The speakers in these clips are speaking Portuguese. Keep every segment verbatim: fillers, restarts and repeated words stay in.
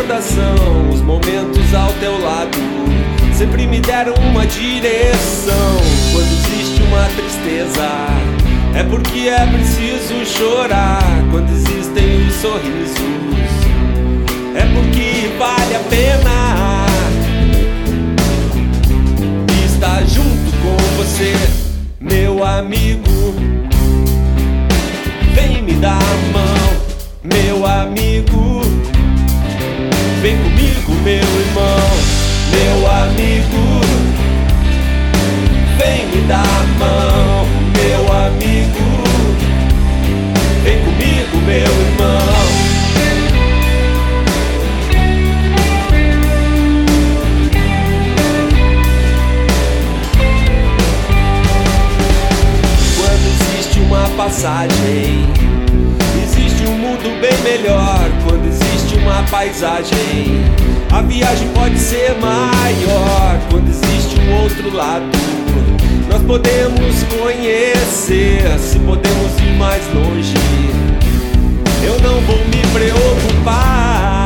recordação. Os momentos ao teu lado sempre me deram uma direção. Quando existe uma tristeza, é porque é preciso chorar. Quando existem os sorrisos, é porque vale a pena estar junto com você, meu amigo. Vem me dar a mão, meu amigo. Vem comigo, meu irmão, meu amigo. Vem me dar a mão, meu amigo. Vem comigo, meu irmão. Quando existe uma passagem, existe um mundo bem melhor. Quando existe uma paisagem, a viagem pode ser maior. Quando existe um outro lado, nós podemos conhecer. Se podemos ir mais longe, eu não vou me preocupar,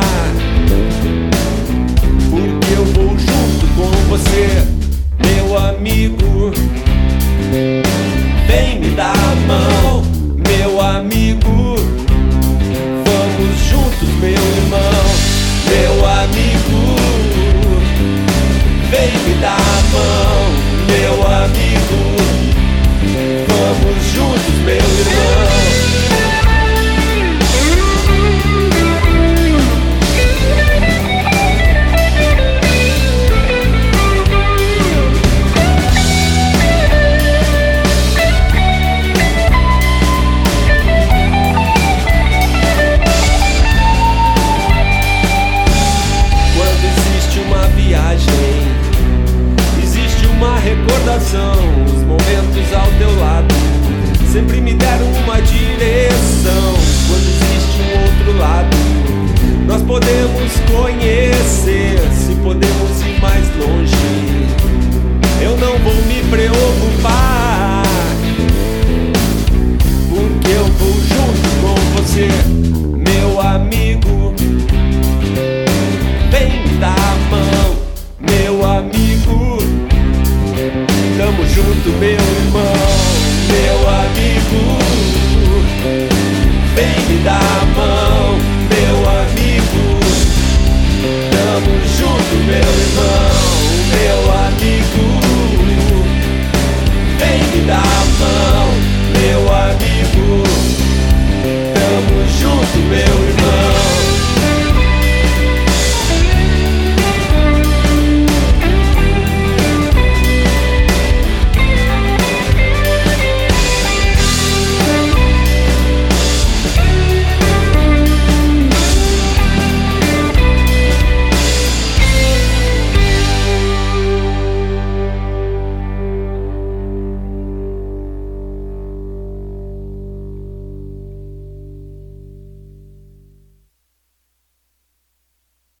porque eu vou junto com você, meu amigo. Vem me dar a mão, meu amigo. Vamos juntos, meu irmão, meu amigo. Vem me dar a mão, meu amigo. Vamos juntos, meu irmão. Existe uma recordação. Os momentos ao teu lado sempre me deram uma direção. Quando existe um outro lado, nós podemos conhecer. Se podemos ir mais longe, eu não vou me preocupar, porque eu vou junto com você, meu amigo. Vem me dar a mão, meu amigo. Tamo junto, meu irmão.